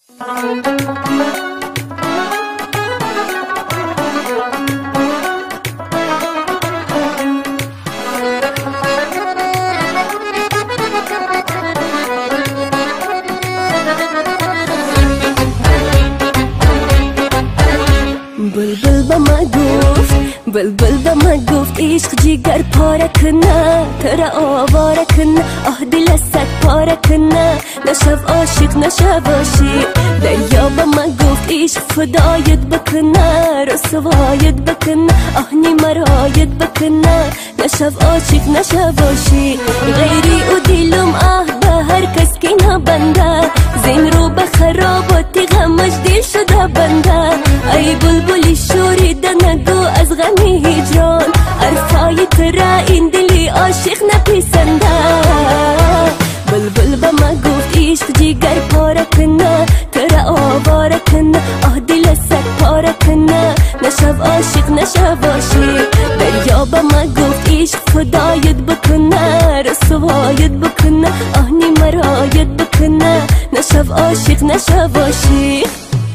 بلبل به ما گفت، بلبل به ما گفت عشق جگر پاره کنه، ترا آواره کنه، آه دل سگ پاره کنه، نشو عاشق نشو عاشق. دریا به ما گفت عشق فدایت بکنه، رسوایت بکنه، آه نی مرایت بکنه، نشو عاشق نشو عاشق. غیری و دلم آه به هر کس که نبنده، زین رو به خراباتی غمش دل شده بنده. ای بلبلی شوریده نگو از غمی هجران، عرفای ترا این دلی عاشق نپسنده. بلبل به ما گفت عشق جگر پاره کنه، ترا آواره کنه، آه دل سگ پاره کنه، نشو عاشق نشو عاشق. دریا به ما گفت عشق فدایت بکنه، رسوایت بکنه، آه نی مرایت بکنه، نشو عاشق نشو عاشق.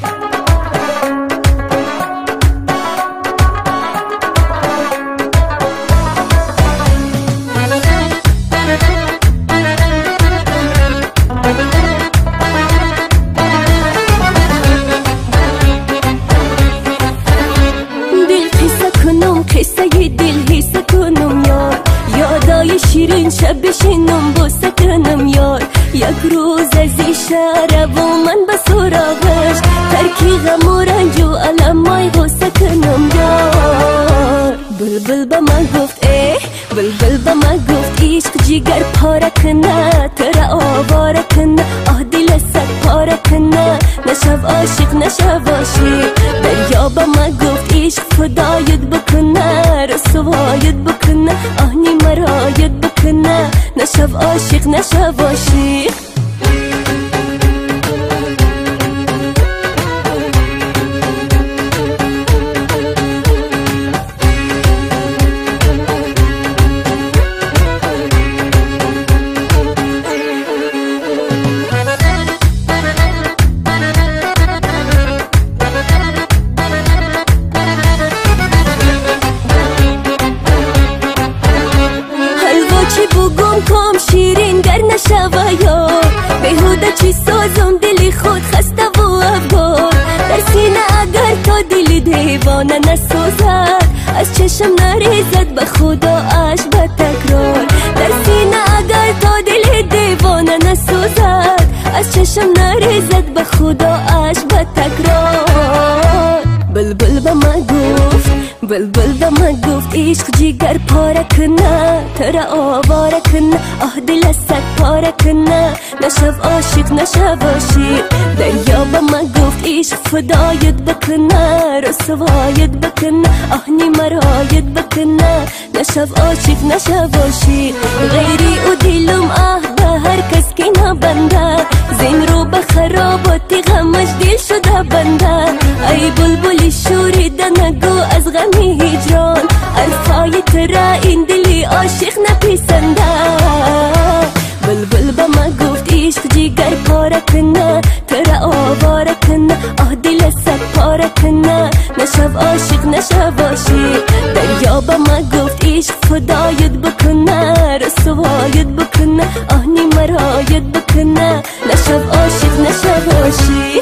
قصه دل حس کنم یار، یادای شیرین شب بشینم بوسه کنم یار. یک روز از این شهر و من به سراغش، ترکی غم و رنج و علمای غصه کنم یار. بلبل به من گفت بلبل به من گفت عشق جگر پاره کنه، ترا آواره کنه، آه دل سگ پاره کنه، نشو عاشق نشو عاشق. دریا به من گفت عشق فدایت بکنه، رسوایت بکنه، آه نی مرایت بکنه، نشو عاشق نشو عاشق. کام شیرین گر نشوه یار، بهوده چی سازم دلی خود خسته و افگار. در سینه اگر تا دلی دیوانه نسوزد، از چشم نریزد به خدا اش به تکرار. در سینه اگر تا دلی دیوانه نسوزد، از چشم نریزد به خدا اش به تکرار. بلبل به ما گفت، بلبل به ما گفت عشق جگر پاره کنه، ترا آواره کنه، آه دل سگ پاره کنه، نشو عاشق نشو عاشق. دریا به ما گفت عشق فدایت بکنه، رسوایت بکنه، آه نی مرایت بکنه، نشو عاشق نشو عاشق. غیری و دلم آه به هر کس که نبنده، زین رو به خراباتی غمش دل شده بنده. ای بلبلی شوریده نگو از غمی هجران، عرفای ترا این دلی عاشق نپسنده. بلبل به ما گفت عشق جگر پاره کنه، ترا آواره کنه، آه دل سگ پاره کنه، نشو عاشق نشو عاشق. دریا به ما گفت عشق فدایت بکنه، رسوایت بکنه، آه نی مرایت بکنه، نشو عاشق نشو عاشق.